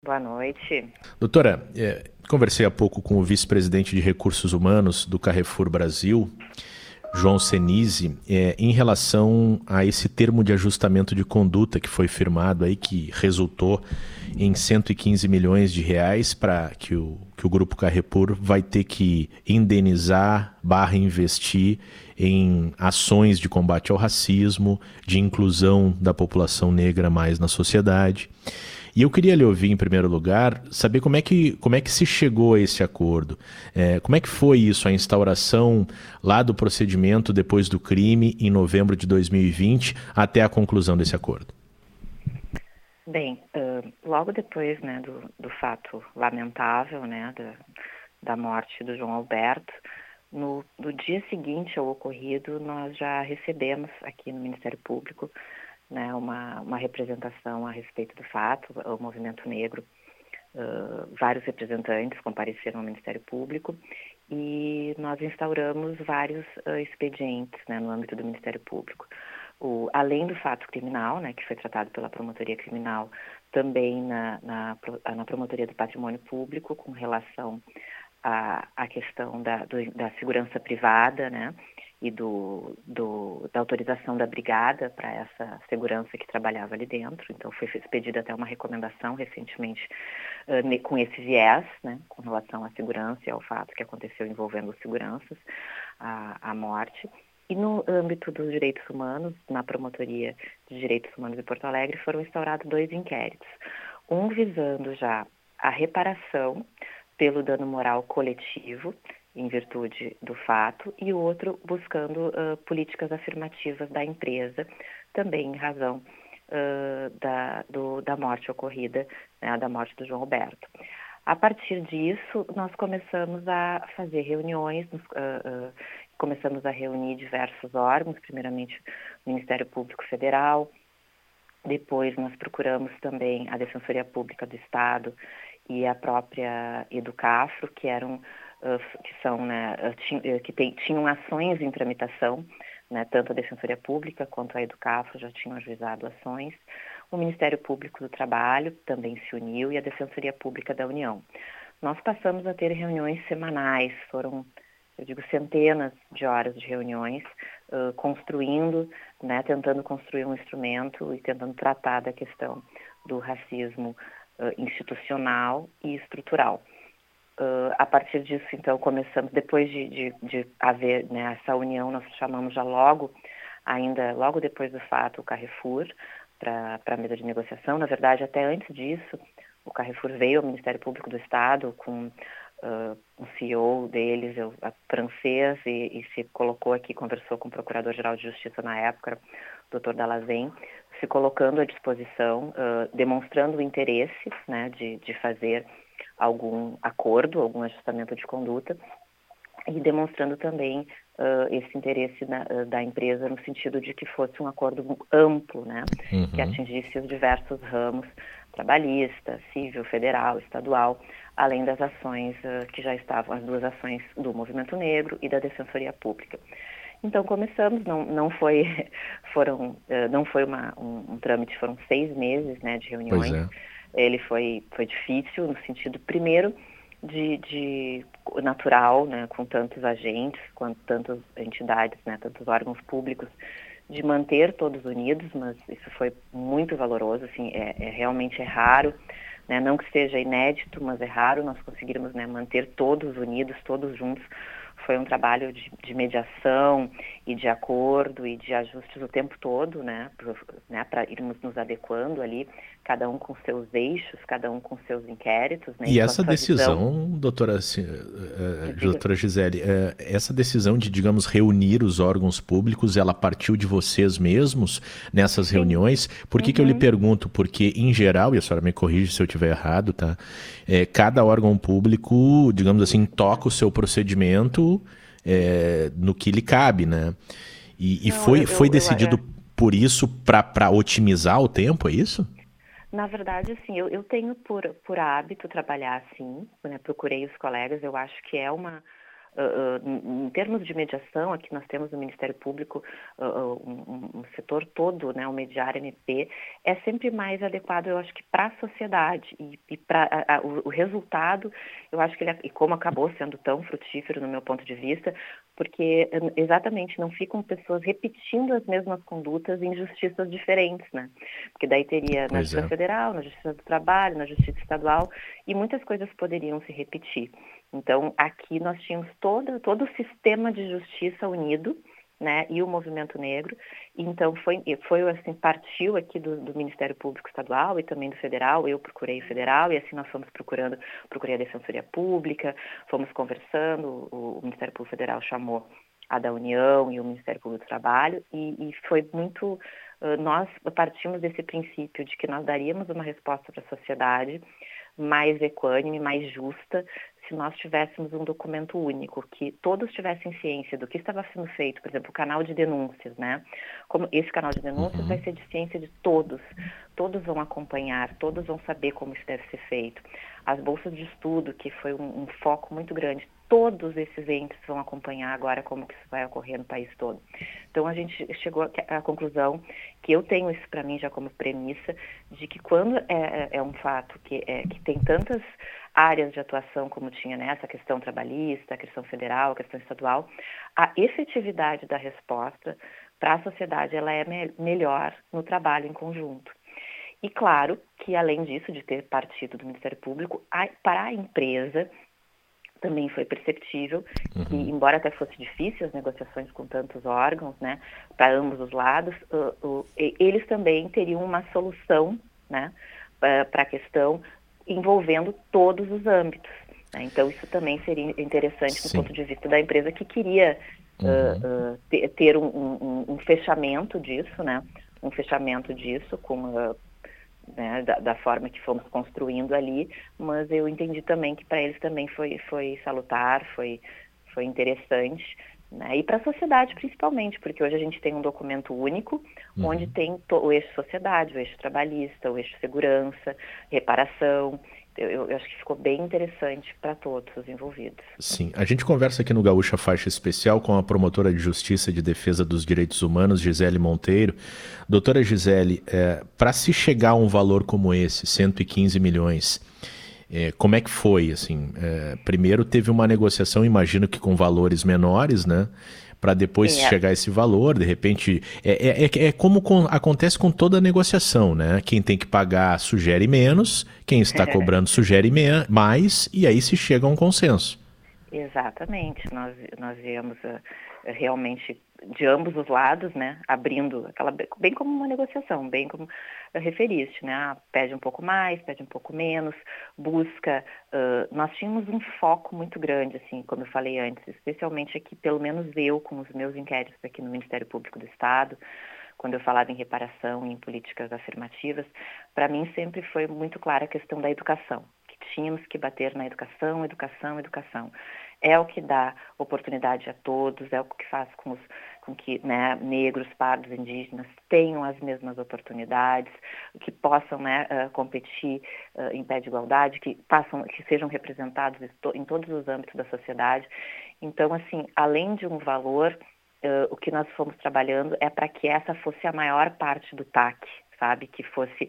Boa noite. Doutora, conversei há pouco com o vice-presidente de Recursos Humanos do Carrefour Brasil, João Senise, em relação a esse termo de ajustamento de conduta que foi firmado aí, que resultou em 115 milhões de reais para que o Grupo Carrefour vai ter que indenizar / investir em ações de combate ao racismo, de inclusão da população negra mais na sociedade. E eu queria lhe ouvir, em primeiro lugar, saber como é que se chegou a esse acordo. Como é que foi isso, a instauração lá do procedimento depois do crime, em novembro de 2020, até a conclusão desse acordo? Bem, logo depois, né, do fato lamentável, né, da morte do João Alberto, no dia seguinte ao ocorrido, nós já recebemos aqui no Ministério Público, né, uma representação a respeito do fato. O movimento negro, vários representantes compareceram ao Ministério Público e nós instauramos vários expedientes, né, no âmbito do Ministério Público. Além do fato criminal, né, que foi tratado pela Promotoria Criminal, também na Promotoria do Patrimônio Público, com relação à questão da segurança privada, né, e da autorização da brigada para essa segurança que trabalhava ali dentro. Então, foi expedida até uma recomendação recentemente com esse viés, né, com relação à segurança e ao fato que aconteceu envolvendo os seguranças, a morte. E no âmbito dos direitos humanos, na Promotoria de Direitos Humanos de Porto Alegre, foram instaurados 2 inquéritos. Um visando já a reparação pelo dano moral coletivo, em virtude do fato, e o outro buscando políticas afirmativas da empresa, também em razão da morte ocorrida, né, da morte do João Alberto. A partir disso, nós começamos a fazer reuniões, começamos a reunir diversos órgãos, primeiramente o Ministério Público Federal, depois nós procuramos também a Defensoria Pública do Estado e a própria Educafro, que tinham ações em tramitação, né, tanto a Defensoria Pública quanto a Educafro já tinham ajuizado ações. O Ministério Público do Trabalho também se uniu e a Defensoria Pública da União. Nós passamos a ter reuniões semanais, foram, eu digo, centenas de horas de reuniões, construindo, né, tentando construir um instrumento e tentando tratar da questão do racismo institucional e estrutural. A partir disso, então, começamos, depois de haver, né, essa união, nós chamamos já logo depois do fato, o Carrefour para a mesa de negociação. Na verdade, até antes disso, o Carrefour veio ao Ministério Público do Estado com um CEO deles, francês, e se colocou aqui, conversou com o Procurador-Geral de Justiça na época, o Dr. Dalazen, se colocando à disposição, demonstrando o interesse, né, de fazer algum acordo, algum ajustamento de conduta, e demonstrando também esse interesse da empresa no sentido de que fosse um acordo amplo, né, que atingisse os diversos ramos, trabalhista, civil, federal, estadual, além das ações que já estavam, as 2 ações do Movimento Negro e da Defensoria Pública. Então começamos, não foi um trâmite, foram 6 meses, né, de reuniões. Pois é. Ele foi difícil no sentido, primeiro, de natural, né, com tantos agentes, com tantas entidades, né, tantos órgãos públicos, de manter todos unidos, mas isso foi muito valoroso, assim, realmente raro, né, não que seja inédito, mas é raro nós conseguirmos, né, manter todos unidos, todos juntos. Foi um trabalho de mediação e de acordo e de ajustes o tempo todo, né, para irmos nos adequando ali, cada um com seus eixos, cada um com seus inquéritos, né, E com a essa sua visão. decisão, doutora Gisele, essa decisão de, digamos, reunir os órgãos públicos, ela partiu de vocês mesmos nessas Sim. reuniões? Por que eu lhe pergunto? Porque, em geral, e a senhora me corrige se eu estiver errado, tá? Cada órgão público, digamos assim, toca o seu procedimento no que lhe cabe, né? E Não, foi decidido por isso para otimizar o tempo, é isso? Na verdade, assim, eu tenho por hábito trabalhar assim, né? Procurei os colegas, eu acho que é Em termos de mediação, aqui nós temos no Ministério Público um setor todo, né, o Mediar MP, é sempre mais adequado, eu acho que para a sociedade e para o resultado, eu acho que ele, e como acabou sendo tão frutífero no meu ponto de vista, porque exatamente não ficam pessoas repetindo as mesmas condutas em justiças diferentes, né? Porque daí teria na Justiça Federal, na Justiça do Trabalho, na Justiça Estadual, e muitas coisas poderiam se repetir. Então, aqui nós tínhamos todo o sistema de justiça unido, né, e o movimento negro. Então, foi assim, partiu aqui do Ministério Público Estadual e também do Federal. Eu procurei o Federal e assim nós fomos procurei a Defensoria Pública, fomos conversando, o Ministério Público Federal chamou a da União e o Ministério Público do Trabalho e foi muito... Nós partimos desse princípio de que nós daríamos uma resposta para a sociedade mais equânime, mais justa, se nós tivéssemos um documento único, que todos tivessem ciência do que estava sendo feito, por exemplo, o canal de denúncias, né? Como esse canal de denúncias vai ser de ciência de todos vão acompanhar, todos vão saber como isso deve ser feito. As bolsas de estudo, que foi um foco muito grande, todos esses entes vão acompanhar agora como que isso vai ocorrer no país todo. Então, a gente chegou à conclusão que eu tenho isso para mim já como premissa, de que quando é um fato que tem tantas áreas de atuação como tinha nessa questão trabalhista, a questão federal, a questão estadual, a efetividade da resposta para a sociedade ela é melhor no trabalho em conjunto. E claro que, além disso, de ter partido do Ministério Público, para a empresa também foi perceptível que, embora até fosse difícil as negociações com tantos órgãos, né, para ambos os lados, eles também teriam uma solução, né, para a questão envolvendo todos os âmbitos. Né? Então, isso também seria interessante do ponto de vista da empresa que queria ter um fechamento disso, né, um fechamento disso com né, da forma que fomos construindo ali, mas eu entendi também que para eles também foi salutar, foi interessante, né, e para a sociedade principalmente, porque hoje a gente tem um documento único, onde tem o eixo sociedade, o eixo trabalhista, o eixo segurança, reparação. Eu acho que ficou bem interessante para todos os envolvidos. Sim, a gente conversa aqui no Gaúcha Faixa Especial com a promotora de Justiça e de Defesa dos Direitos Humanos, Gisele Monteiro. Doutora Gisele, para se chegar a um valor como esse, 115 milhões, como é que foi? Assim, primeiro teve uma negociação, imagino que com valores menores, né? Para depois chegar a esse valor, de repente... É como acontece com toda a negociação, né? Quem tem que pagar sugere menos, quem está cobrando sugere mais, e aí se chega a um consenso. Exatamente. Nós viemos realmente de ambos os lados, né? Abrindo bem como uma negociação, bem como referiste, né? Pede um pouco mais, pede um pouco menos, busca... nós tínhamos um foco muito grande, assim, como eu falei antes, especialmente aqui, pelo menos eu, com os meus inquéritos aqui no Ministério Público do Estado, quando eu falava em reparação e em políticas afirmativas, para mim sempre foi muito clara a questão da educação, que tínhamos que bater na educação, educação, educação. É o que dá oportunidade a todos, é o que faz com que, né, negros, pardos, indígenas tenham as mesmas oportunidades, que possam, né, competir em pé de igualdade, que sejam representados em todos os âmbitos da sociedade. Então, assim, além de um valor, o que nós fomos trabalhando é para que essa fosse a maior parte do TAC, sabe? Que fosse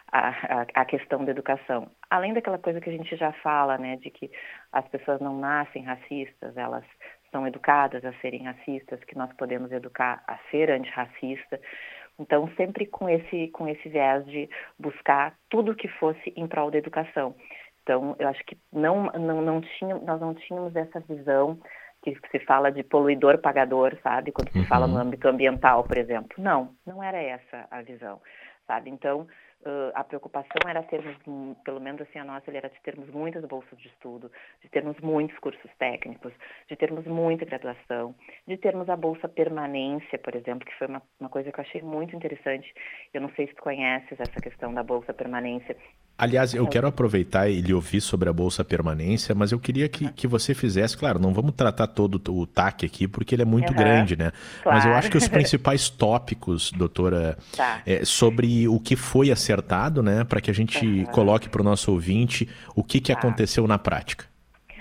a questão da educação. Além daquela coisa que a gente já fala, né, de que as pessoas não nascem racistas, elas são educadas a serem racistas, que nós podemos educar a ser antirracista. Então, sempre com esse viés de buscar tudo que fosse em prol da educação. Então, eu acho que nós não tínhamos essa visão que se fala de poluidor-pagador, sabe? Quando se fala no âmbito ambiental, por exemplo. Não era essa a visão, sabe? Então, a preocupação era termos, pelo menos assim a nossa, era de termos muitas bolsas de estudo, de termos muitos cursos técnicos, de termos muita graduação, de termos a bolsa permanência, por exemplo, que foi uma coisa que eu achei muito interessante. Eu não sei se tu conheces essa questão da bolsa permanência. Aliás, eu quero aproveitar e lhe ouvir sobre a Bolsa Permanência, mas eu queria que você fizesse, claro, não vamos tratar todo o TAC aqui, porque ele é muito grande, né? Claro. Mas eu acho que os principais tópicos, doutora, sobre o que foi acertado, né? Para que a gente coloque para o nosso ouvinte o que aconteceu na prática.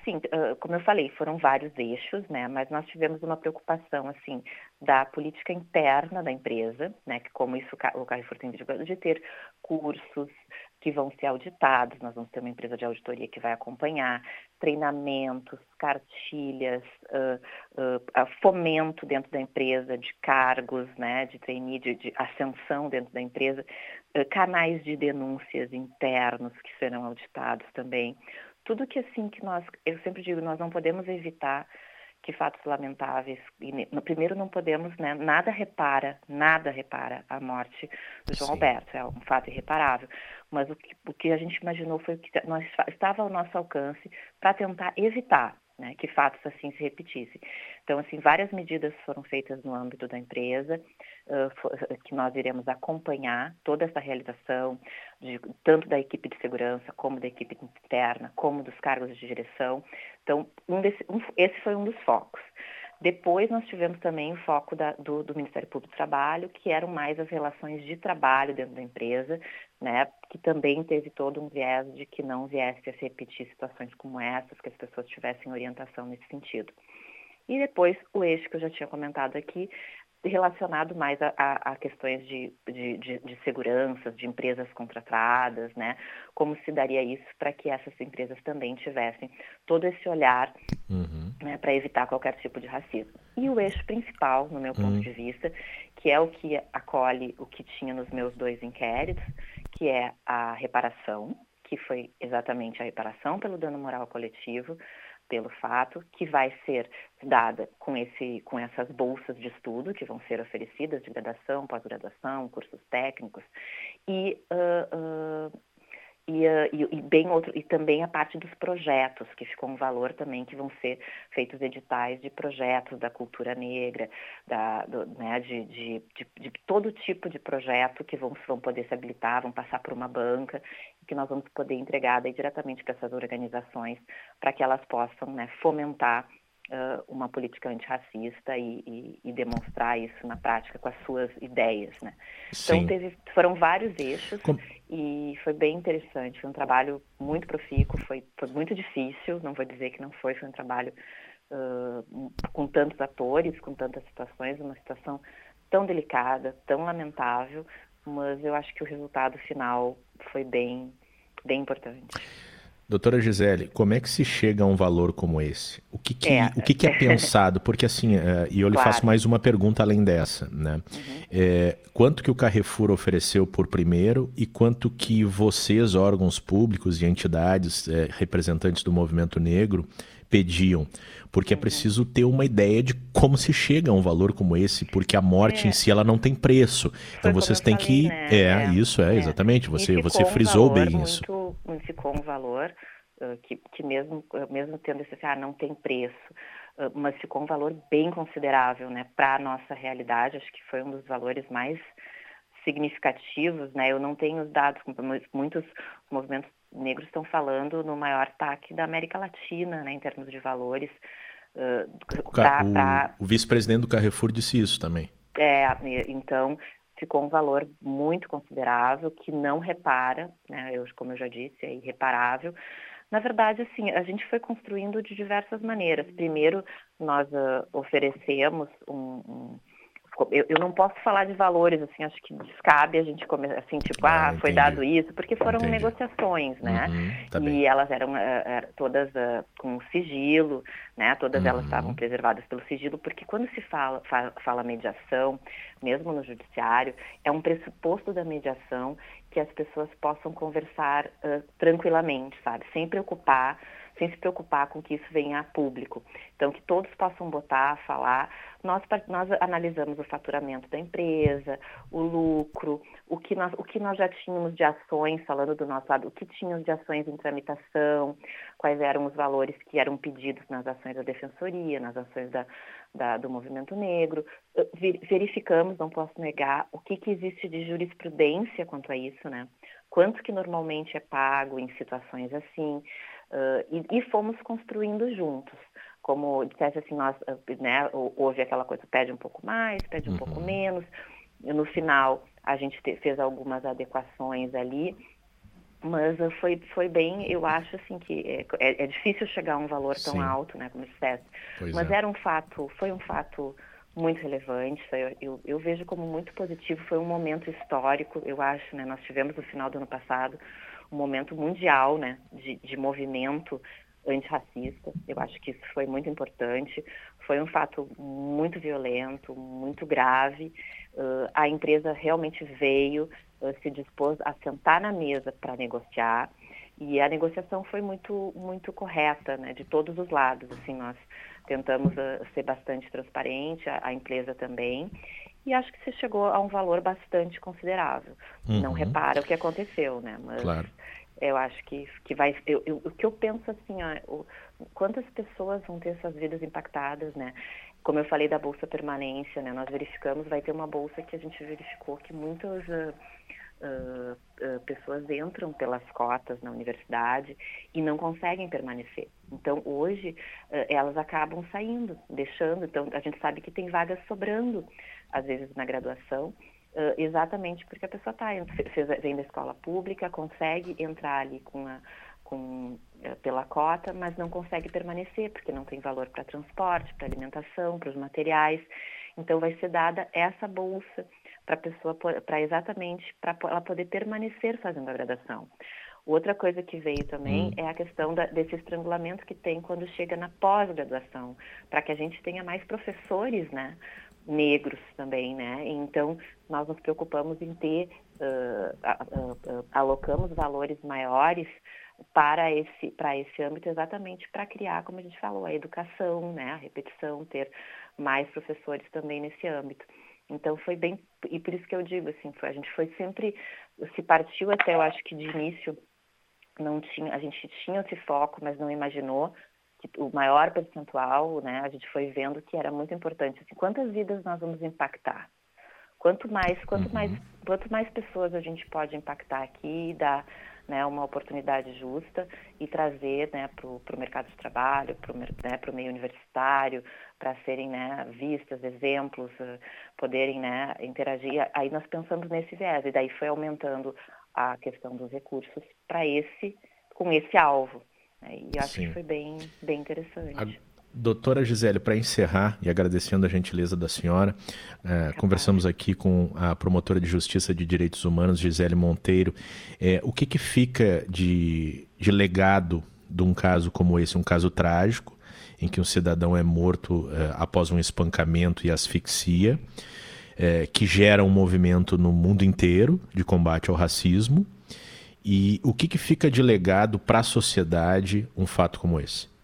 assim, como eu falei, foram vários eixos, né? Mas nós tivemos uma preocupação, assim, da política interna da empresa, né? Que como isso o Carrefour tem de ter cursos que vão ser auditados, nós vamos ter uma empresa de auditoria que vai acompanhar, treinamentos, cartilhas, fomento dentro da empresa de cargos, né? De trainee, de ascensão dentro da empresa, canais de denúncias internos que serão auditados também. Tudo que assim que eu sempre digo, nós não podemos evitar que fatos lamentáveis, primeiro não podemos, né, nada repara a morte do João Alberto, é um fato irreparável, mas o que a gente imaginou foi o que estava ao nosso alcance para tentar evitar, né, que fatos assim se repetissem. Então, assim, várias medidas foram feitas no âmbito da empresa, que nós iremos acompanhar toda essa realização, tanto da equipe de segurança, como da equipe interna, como dos cargos de direção. Então, esse foi um dos focos. Depois, nós tivemos também o foco do Ministério Público do Trabalho, que eram mais as relações de trabalho dentro da empresa, né, que também teve todo um viés de que não viesse a se repetir situações como essas, que as pessoas tivessem orientação nesse sentido. E depois, o eixo que eu já tinha comentado aqui, relacionado mais a questões de seguranças, de empresas contratadas, né? Como se daria isso para que essas empresas também tivessem todo esse olhar, né, para evitar qualquer tipo de racismo. E o eixo principal, no meu ponto de vista, que é o que acolhe o que tinha nos meus 2 inquéritos, que é a reparação, que foi exatamente a reparação pelo dano moral coletivo, pelo fato, que vai ser dada com essas bolsas de estudo que vão ser oferecidas de graduação, pós-graduação, cursos técnicos, e também a parte dos projetos, que ficou um valor também, que vão ser feitos editais de projetos da cultura negra, né, de todo tipo de projeto que vão poder se habilitar, vão passar por uma banca, que nós vamos poder entregar daí diretamente para essas organizações, para que elas possam, né, fomentar uma política antirracista e demonstrar isso na prática com as suas ideias, né? Sim. Então foram vários eixos e foi bem interessante, foi um trabalho muito profícuo, foi muito difícil, não vou dizer que não foi um trabalho com tantos atores, com tantas situações, uma situação tão delicada, tão lamentável, mas eu acho que o resultado final foi bem importante. Doutora Gisele, como é que se chega a um valor como esse? O que é pensado? Porque assim, e eu lhe faço mais uma pergunta além dessa, né? Quanto que o Carrefour ofereceu por primeiro e quanto que vocês, órgãos públicos e entidades, representantes do movimento negro, pediam? Porque é preciso ter uma ideia de como se chega a um valor como esse, porque a morte em si ela não tem preço. Então vocês têm que... Né? Exatamente, você frisou bem isso. Ficou um valor que mesmo tendo esse não tem preço, mas ficou um valor bem considerável, né, para a nossa realidade. Acho que foi um dos valores mais significativos, né? Eu não tenho os dados, muitos movimentos negros estão falando no maior ataque da América Latina, né, em termos de valores. O vice-presidente do Carrefour disse isso também. Então ficou um valor muito considerável que não repara, né? Como eu já disse, é irreparável. Na verdade, assim, a gente foi construindo de diversas maneiras. Primeiro, nós oferecemos eu não posso falar de valores, assim, acho que descabe a gente começar, assim, tipo, foi dado isso, porque foram negociações, né? E elas eram todas com sigilo, né? Todas elas estavam preservadas pelo sigilo, porque quando se fala mediação, mesmo no judiciário, é um pressuposto da mediação que as pessoas possam conversar tranquilamente, sabe? Sem se preocupar com que isso venha a público. Então, que todos possam falar. Nós analisamos o faturamento da empresa, o lucro, o que nós já tínhamos de ações, falando do nosso lado, o que tínhamos de ações em tramitação, quais eram os valores que eram pedidos nas ações da Defensoria, nas ações do Movimento Negro. Verificamos, não posso negar, o que existe de jurisprudência quanto a isso, né? Quanto que normalmente é pago em situações assim, e fomos construindo juntos. Como dissesse assim, nós, né, houve aquela coisa, pede um pouco mais, pede um pouco menos. No final, a gente fez algumas adequações ali, Mas foi bem, eu acho assim que é difícil chegar a um valor tão alto, né, como disseste, mas foi um fato muito relevante, eu vejo como muito positivo, foi um momento histórico, eu acho, né, nós tivemos no final do ano passado um momento mundial, né, de movimento antirracista, eu acho que isso foi muito importante, foi um fato muito violento, muito grave, a empresa realmente veio, se dispôs a sentar na mesa para negociar, e a negociação foi muito correta, né, de todos os lados. Assim, nós tentamos ser bastante transparente, a empresa também, e acho que se chegou a um valor bastante considerável. Não repara o que aconteceu, né, mas eu acho que vai... O que eu penso assim, quantas pessoas vão ter suas vidas impactadas, né? Como eu falei da Bolsa Permanência, né? Nós verificamos, vai ter uma bolsa que a gente verificou que muitas pessoas entram pelas cotas na universidade e não conseguem permanecer. Então, hoje, elas acabam saindo, deixando. Então, a gente sabe que tem vagas sobrando, às vezes, na graduação, exatamente porque a pessoa vem da escola pública, consegue entrar ali pela cota, mas não consegue permanecer, porque não tem valor para transporte, para alimentação, para os materiais. Então, vai ser dada essa bolsa para a pessoa, exatamente para ela poder permanecer fazendo a graduação. Outra coisa que veio também é a questão desse estrangulamento que tem quando chega na pós-graduação, para que a gente tenha mais professores, né, negros também, né? Então, nós nos preocupamos em ter, alocamos valores maiores para esse âmbito, exatamente para criar, como a gente falou, a educação, né, a repetição, ter mais professores também nesse âmbito. Então foi bem, e por isso que eu digo assim, a gente foi sempre, se partiu até, eu acho que de início a gente tinha esse foco, mas não imaginou que o maior percentual, né, a gente foi vendo que era muito importante, assim, quantas vidas nós vamos impactar? Quanto mais pessoas a gente pode impactar aqui e dar, né, uma oportunidade justa e trazer, né, para o mercado de trabalho, para o meio universitário, para serem, né, vistas, exemplos, poderem, né, interagir. Aí nós pensamos nesse viés, e daí foi aumentando a questão dos recursos com esse alvo. Né, e acho que foi bem interessante. Doutora Gisele, para encerrar e agradecendo a gentileza da senhora, conversamos aqui com a promotora de Justiça de Direitos Humanos, Gisele Monteiro. O que fica de legado de um caso como esse, um caso trágico, em que um cidadão é morto após um espancamento e asfixia, que gera um movimento no mundo inteiro de combate ao racismo? E o que fica de legado para a sociedade um fato como esse?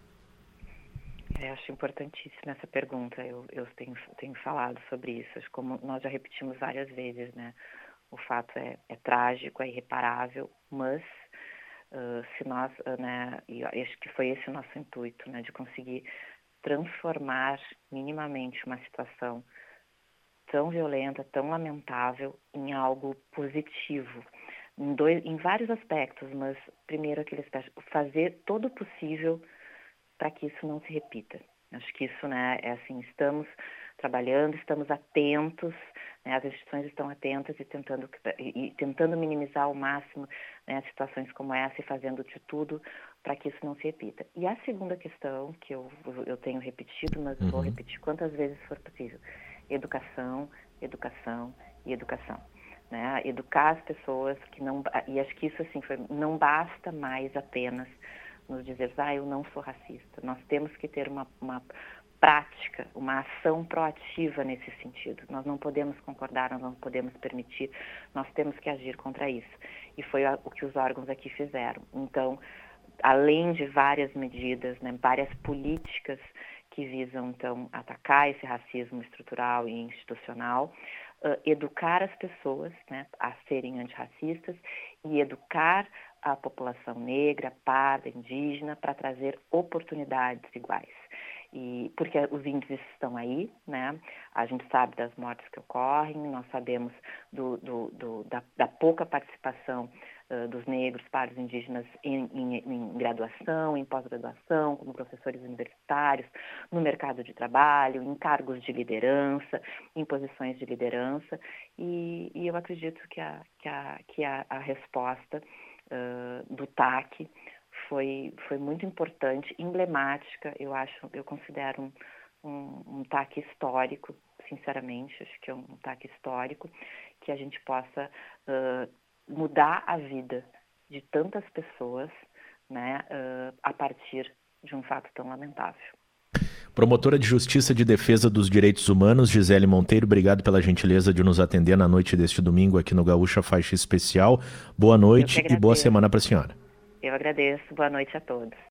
Eu acho importantíssima essa pergunta. Eu tenho falado sobre isso. Acho como nós já repetimos várias vezes, né? O fato é trágico, é irreparável, mas se nós, né? E acho que foi esse o nosso intuito, né? De conseguir transformar minimamente uma situação tão violenta, tão lamentável, em algo positivo. Em vários aspectos, mas primeiro aquele aspecto, fazer todo o possível para que isso não se repita. Acho que isso, né, é assim, estamos trabalhando, estamos atentos, né, as instituições estão atentas e tentando minimizar ao máximo, né, situações como essa e fazendo de tudo para que isso não se repita. E a segunda questão, que eu tenho repetido, mas vou repetir quantas vezes for possível, educação, educação e educação. Né, educar as pessoas, e acho que isso assim, não basta mais apenas nos dizer, eu não sou racista. Nós temos que ter uma prática, uma ação proativa nesse sentido. Nós não podemos concordar, nós não podemos permitir, nós temos que agir contra isso. E foi o que os órgãos aqui fizeram. Então, além de várias medidas, né, várias políticas que visam, então, atacar esse racismo estrutural e institucional, educar as pessoas, né, a serem antirracistas e educar a população negra, parda, indígena, para trazer oportunidades iguais. E porque os índices estão aí, né? A gente sabe das mortes que ocorrem, nós sabemos da pouca participação dos negros, pardos, indígenas em graduação, em pós-graduação, como professores universitários, no mercado de trabalho, em cargos de liderança, em posições de liderança, e eu acredito que a resposta do TAC foi muito importante, emblemática. Eu considero um TAC histórico, sinceramente, acho que é um TAC histórico, que a gente possa mudar a vida de tantas pessoas, né, a partir de um fato tão lamentável. Promotora de Justiça de Defesa dos Direitos Humanos, Gisele Monteiro, obrigado pela gentileza de nos atender na noite deste domingo aqui no Gaúcha Faixa Especial. Boa noite e boa semana para a senhora. Eu agradeço. Boa noite a todos.